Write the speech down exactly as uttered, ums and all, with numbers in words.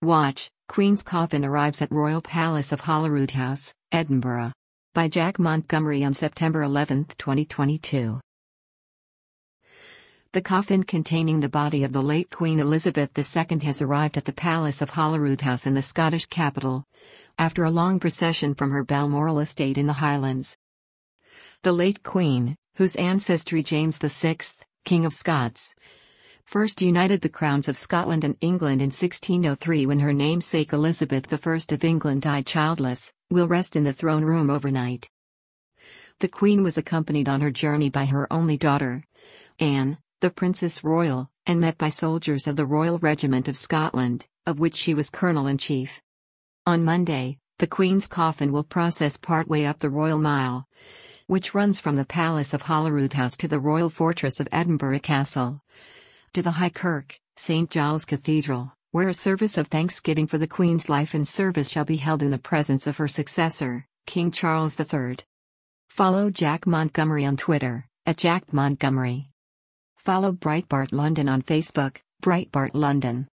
Watch, Queen's coffin arrives at Royal Palace of Holyrood House, Edinburgh. By Jack Montgomery on September eleventh, twenty twenty-two. The coffin containing the body of the late Queen Elizabeth the Second has arrived at the Palace of Holyrood House in the Scottish capital, after a long procession from her Balmoral estate in the Highlands. The late Queen, whose ancestry James the Sixth, King of Scots, first united the crowns of Scotland and England in sixteen oh three when her namesake Elizabeth the First of England died childless, will rest in the throne room overnight. The Queen was accompanied on her journey by her only daughter, Anne, the Princess Royal, and met by soldiers of the Royal Regiment of Scotland, of which she was Colonel-in-Chief. On Monday, the Queen's coffin will process partway up the Royal Mile, which runs from the Palace of Holyrood House to the Royal Fortress of Edinburgh Castle, to the High Kirk, Saint Giles Cathedral, where a service of thanksgiving for the Queen's life and service shall be held in the presence of her successor, King Charles the Third. Follow Jack Montgomery on Twitter, at Jack Montgomery. Follow Breitbart London on Facebook, Breitbart London.